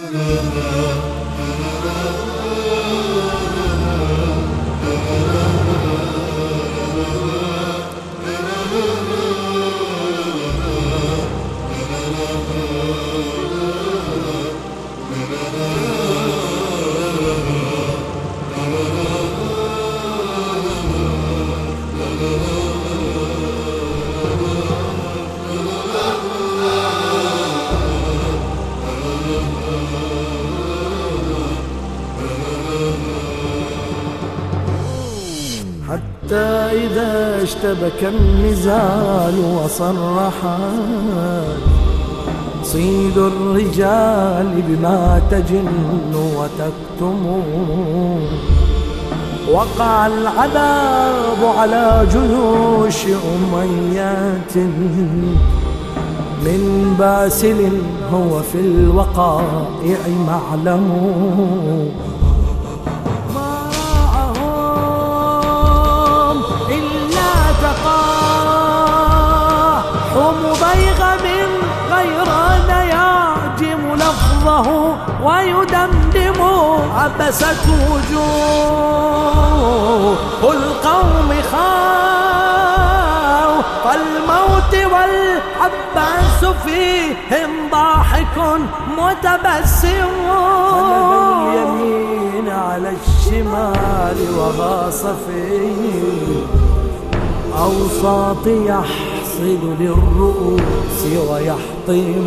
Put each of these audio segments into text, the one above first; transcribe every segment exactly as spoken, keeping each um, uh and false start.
حتى إذا اشتبك النزال وصرحت صيد الرجال بما تجن وتكتم، وقع العذاب على جيوش أميات من باسل هو في الوقائع معلم. ما رأهم إلا تقاحم بيغم غير يعجم لفظه ويدمدم. عبست وجوه القوم خوف الموت والعباس فيهم ضاحك متبسم. قلب اليمين على الشمال وغاص في أوساط يحصد للرؤوس ويحطم.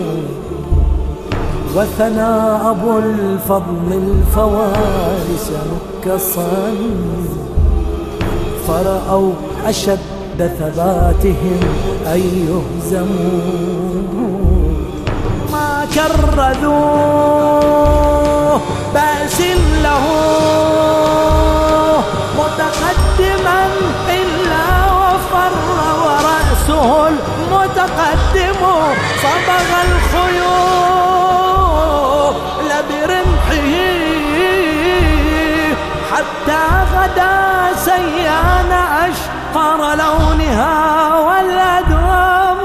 وثنى أبو الفضل الفوارس نكصا فرأوا أشد ثباتهم أن يهزموا. ما كرذوه بأس له متقدما إلا وفر ورأسه المتقدم. صبغ الخيول برمحه حتى غدا سيان أشقر لونها والأدوام.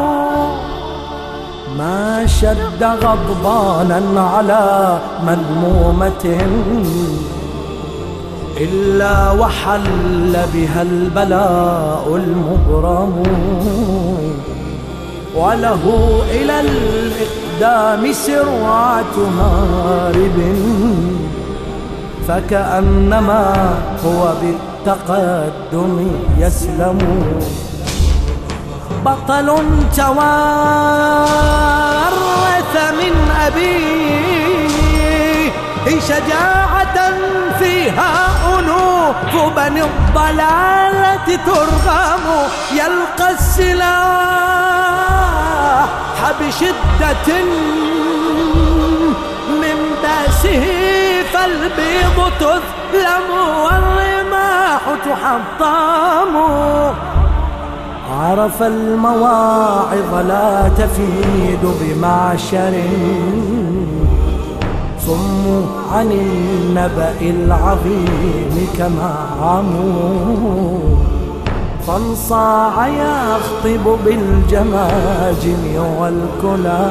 ما شد غضبانا على مذمومة إلا وحل بها البلاء المبرم. وله إلى الإقدام سرعة هارب فكأنما هو بالتقدم يسلم. بطل توارث من أبيه شجاعة فيها أنوف بني الضلالة ترغم. يلقى السلاح بشدة من باسه فالبيض تظلم والرماح تحطم. عرف المواعظ لا تفيد بمعشر صموا عن النبأ العظيم كما عموا. فانصاع يخطب بالجماجم والكلا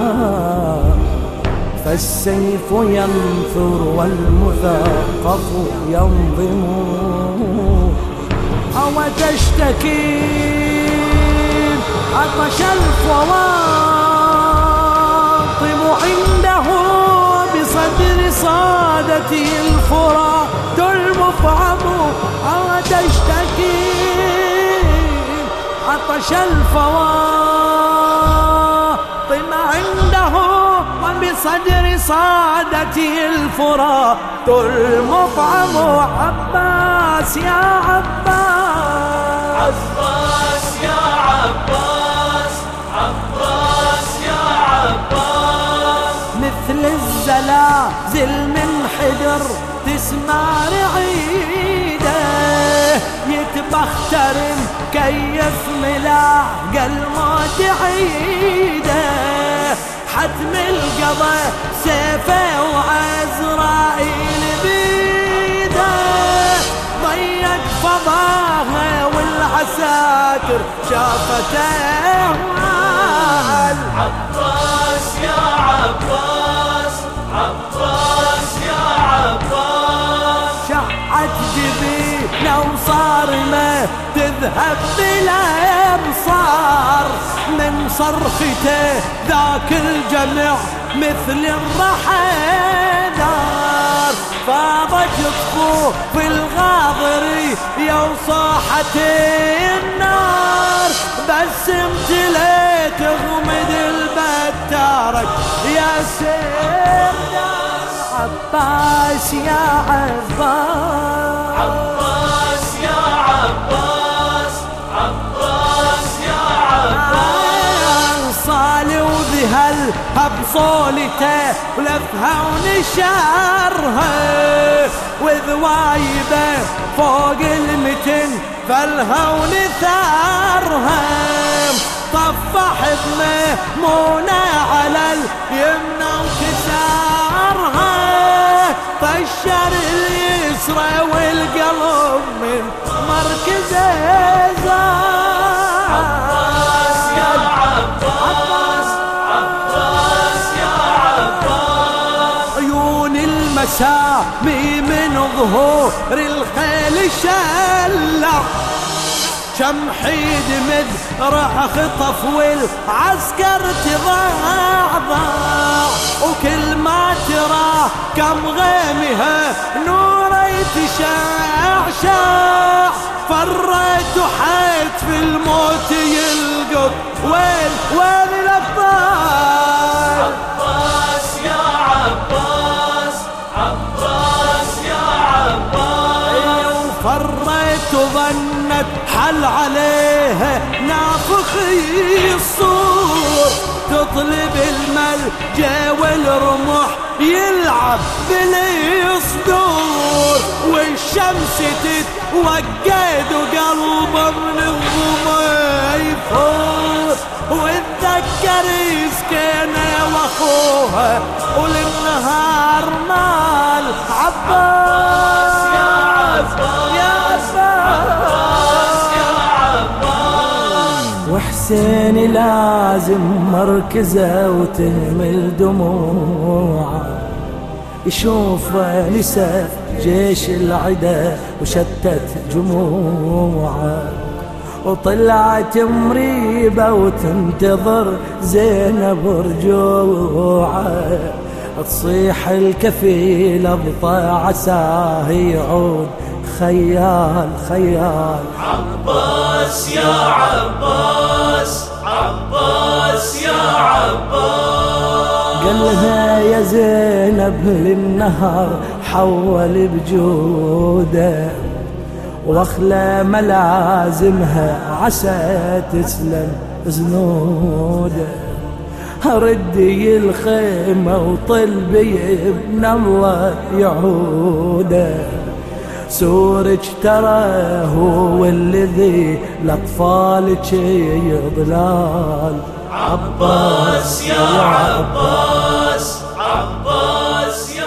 فالسيف ينثر والمثقف ينظم. أو تشتكي عطش الفواطم عنده بصدر صادته الفرات المفعم. أو تشتكي عطش الفواطم عنده وبصدر صادته الفرات المطعم. عباس يا عباس عباس يا عباس عباس يا عباس. مثل الزلازل من حجر تسمع رعيده يتبختر كيف ملاق الموت عيده. حتم القضى سيفه وعزرائيل بيده ضيق فضاها والعساكر شافته. عباس يا عباس عباس يا عباس. شعت جبينه وصارمه تذهب بالابصار، من صرخته ذاك الجمع مثل الرحى نار. فاضت طفوف الغاضري يا وصاحة النار، بس امتليت غمد البتارك يا سردار. عباس يا عباس، عباس يا عباس، عباس يا عباس. صالي وذهل بصولته ولفها ونشرها، وذوايبه فوق المتن فلها ونثارها. طفح بميمونة على اليمنى وكسارها، طشر اليسرى والقلب من مركزه زار. عباس يا عباس، عباس يا عباس. عيون المسامي من ظهور الخيل شلع، شمحيد مذرع خطف والعسكر تضعضع، وكل ما ترى كم غيمها نوري تشعشع. فريت وحيت في الموت يلقط وين وين الابطال. عباس يا عباس، عباس يا عباس. فريت وظنت حل عليها نافخي الصور، تطلب الملجا والرمح يلعب بالصدور، والشمس تتوقد وقلب من الظما يفور. واتذكر سكينة واخوها وللنهار مال. عباس يا عباس، يا عباس يا عباس. وحسين لازم مركزه وتهمل دموعه، يشوف نسى جيش العدا وشتت جموعه. وطلعت مريبة وتنتظر زينب رجوعه، تصيح الكفيل ابطى عساه يعود خيال خيال. عباس يا عباس، عباس يا عباس. قالها يا زينب للنهر حول بجوده، واخلى ملازمها عسى تسلم زنوده. ردي الخيمة وطلبي ابن الله يعوده، سورج ترى هو الذي لأطفالك يضلال. عباس يا عباس، عباس يا